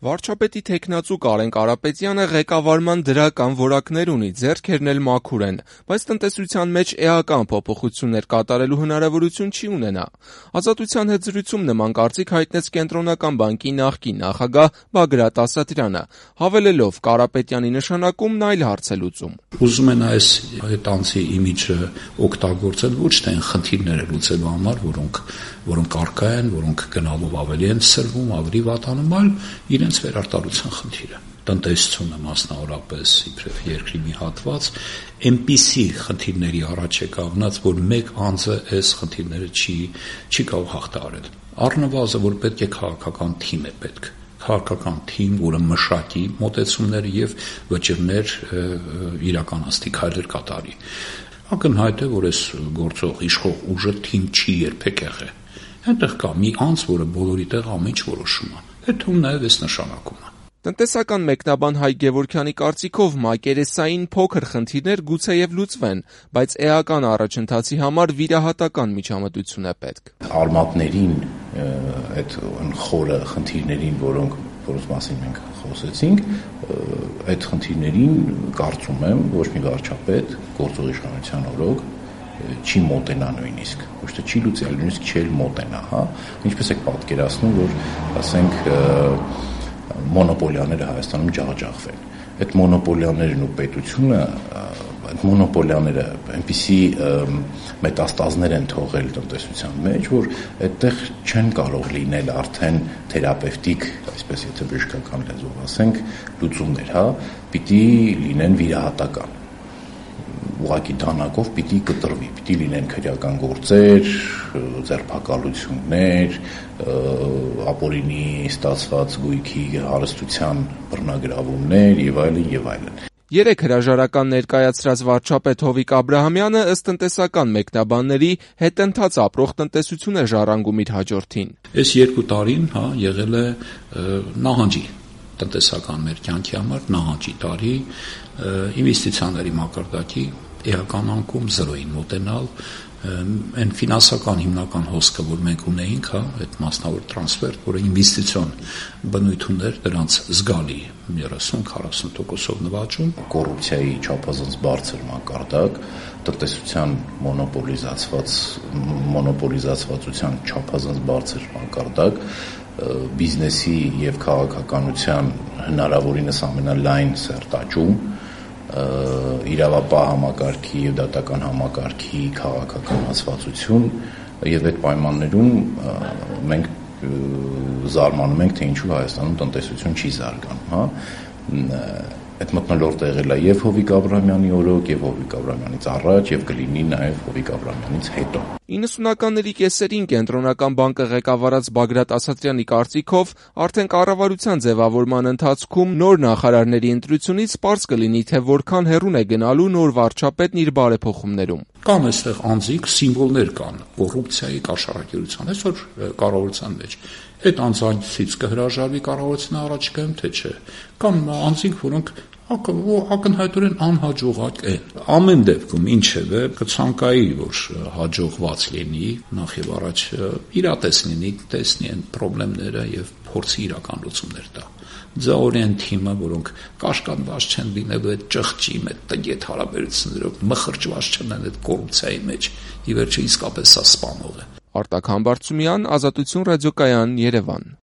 Վարչապետի թեկնածու Կարեն Կարապետյանը ղեկավարման դրական որակներ ունի, ձեռքերն էլ մաքուր են, բայց տնտեսության մեջ էական փոփոխություններ կատարելու հնարավորություն չի ունենա։ Ազատության հետ զրույցում նման կարծիք հայտնեց Կենտրոնական բանկի նախկին նախագահ Բագրատ Ասատրյանը, հավելելով Կարապետյանի նշանակումն այլ հարց է լուծում։ Ուզում են այս հետանցի իմիջը օգտագործել ոչ թե այն խնդիրները լուծելու համար, որոնք առկա են, որոնք գնալով ավելի են սրվում, ավելի վատանում, այլ իրենց վերարտադրության խնդիրը։ Տնտեսությունը մասնավորապես իբրև երկրի մի հատված այնպիսի խնդիրների առաջ է կանգնած, որ մեկ անձը այս խնդիրները չի կարող հաղթահարել։ Առնվազն որ պետք է քաղաքական թիմ է պետք։ Քաղաքական թիմ, որը մշակի մոտեցումները եւ վճիռներ իրականացնի, քայլեր կատարի։ Ակնհայտ է, որ այս գործող իշխող ուժը թիմ չի երբեք եղել։ Այնտեղ կա մի անձ, որը բոլորի տեղ ամեն ինչ որոշում է։ Այդ թիմն նաև այս նշանակում է։ Տնտեսական մեկնաբան Հայկ Գևորգյանի կարծիքով մակերեսային փոքր խնդիրներ գուցեև լուծվեն, բայց էական առաջընթացի համար վիրահատական միջամտություն է պետք։ Արմատներին, այդ խորը խնդիրներին, որոնց մասին մենք խոսեցինք, այդ խնդիրներին կարծում եմ ոչ մի վարչապետ գործող իշխանության օրոք չի մոտենա նույնիսկ, ոչ թե չի լուծի, այլ նույնիսկ չի մոտենա, հա։ Ինչպես եք պատկերացնում, որ ասենք մոնոպոլիաները Հայաստանում ջախջախվեն։ Այդ մոնոպոլիաներն ու պետությունը, այդ մոնոպոլիաները այնպիսի մետաստազներ են թողել տնտեսության մեջ, որ այդտեղ չեն կարող լինել արդեն թերապևտիկ, այսպես եթե բժշկական լեզվով ասենք, լուծումներ, հա, պիտի լինեն վիրահատական։ Ուղղակի դանակով պիտի կտրվի, պիտի լինեն քրեական գործեր, ձերբակալություններ, ապօրինի ստացված գույքի հարստության բռնագրավումներ եւ այլն եւ այլն։ Երեք հրաժարական ներկայացրած վարչապետ Հովիկ Աբրահամյանը ըստ տնտեսական մեկնաբանների հետընթաց ապրող տնտեսություն է ժառանգում իր հաջորդին։ Այս 2 տարին, հա, եղել է նահանջի տնտեսական մեր կյանքի համար նահանջի տարի, ինվեստիցիաների մակարդակի էական անկում 0-ին մոտենալ, այն ֆինանսական հիմնական հոսքը, որ մենք ունեինք, հա, այդ մասնավոր տրանսֆեր, որը ինվեստիցիոն բնույթ ուներ, դրանց զգալի 30-40%-ով նվաճում, կոռուպցիայի չափազանց բարձր մակարդակ, տնտեսության մոնոպոլիզացվածության չափազանց բարձր մակարդակ, բիզնեսի եւ քաղաքականության հնարավորինս ամենալայն սերտաճում, իրավապահ համակարգի եւ դատական համակարգի քաղաքականացվածություն եւ այդ պայմաններում մենք զարմանում ենք, թե ինչու Հայաստանում տնտեսություն չի զարգանում, հա։ Այդ մթնոլորտը եղել է եւ Հովիկ Աբրահամյանի օրոք, եւ Հովիկ Աբրահամյանից առաջ, եւ կլինի նաեւ Հովիկ Աբրահամյանից հետո։ 90-ականների կեսերին Կենտրոնական բանկը ղեկավարած Բագրատ Ասատրյանի կարծիքով արդեն կառավարության ձևավորման ընթացքում նոր նախարարների ընտրությունից պարզ կլինի, թե որքան հեռուն է գնալու նոր վարչապետն իր բարեփոխումներում։ Կան այստեղ անձիկ, սիմվոլներ կան կոռուպցիայի կաշառակերության այսօր կառավարության մեջ։ Այդ անձանցից կհրաժարվի կառավարության առաջիկայում, թե չէ։ Կան անձիկ, որոնք ակնհայտորեն անհաջողակ են։ Ամեն դեպքում ինչևէ կցանկայի, որ հաջողված լինի, նախ եւ առաջ իրատես լինի, տեսնի այն խնդիրները եւ փորձի իրական լուծումներ տա։ Ձեօրեն թիմը, որոնք կաշկանդված չեն լինելու այդ ճղճի մեջ, տգետ հարաբերություններով, մխրճված չեն այդ կոռուպցիայի մեջ, ի վերջո իսկապես սա սպանող է։ Արտակ Համբարձումյան, Ազատություն ռադիոկայան, Երևան։